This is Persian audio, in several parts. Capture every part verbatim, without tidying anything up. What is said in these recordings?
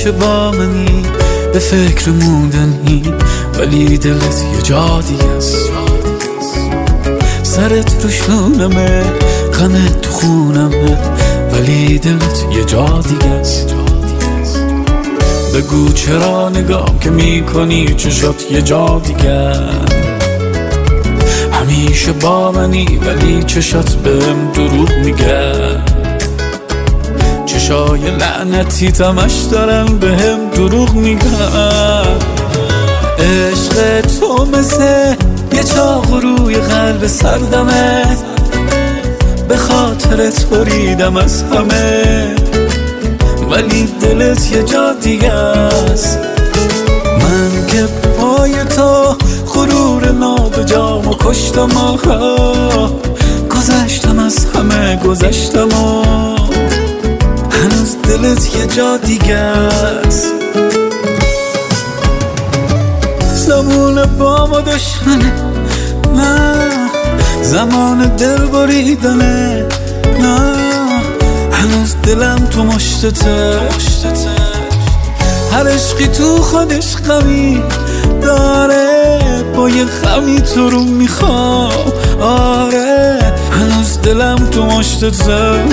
همیشه با منی، به فکر موندنی، ولی دلت یه جا دیگه است. سرت رو شونمه، غمت تو خونمه، ولی دلت یه جا دیگه است. بگو چرا نگام که میکنی چشات یه جا دیگه، همیشه با منی ولی چشات بهم دروغ میگه. چشای لعنتی تمش دارن بهم دروغ میگن. عشق تو مثل یه چاق روی قلب سردمه، به خاطرت بریدم از همه، ولی دلت یه جا دیگه است. من که پای تو غرور نابجام و کشتم، آها گذشتم از همه گذشتم و هنوز دلت یه جا دیگه است. زمان با ما دشمنه، نه زمان دل بریدنه، نه هنوز دلم تو مشتته. هر عشقی تو خودش غمی داره، با یه غمی تو رو میخوام، آره هنوز دلم تو مشتته.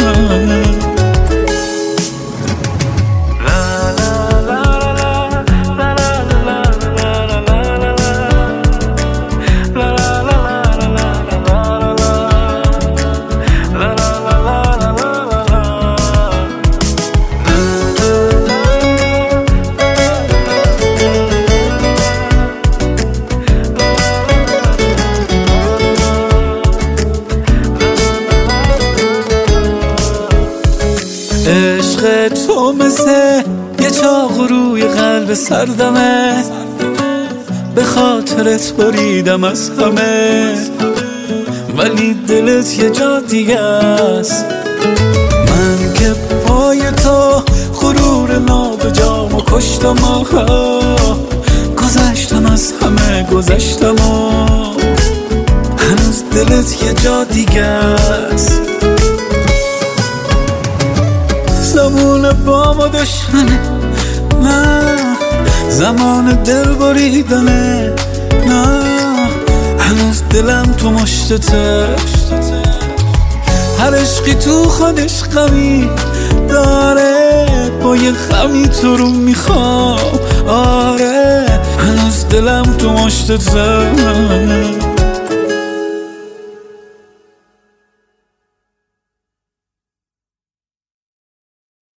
عشق تو مثل یه چاق روی قلب سردمه، به خاطرت بریدم از همه، ولی دلت یه جا دیگه است. من که پای تو غرور نابجام و کشتم، آها گذشتم از همه گذشتم و هنوز دلت یه جا دیگه است. زمان با ما دشمنه، نه زمان دل بریدنه، نه هنوز دلم تو مشتته. هر عشقی تو خودش غمی داره، با یه غمی تو رو میخوام، آره هنوز دلم تو مشتته.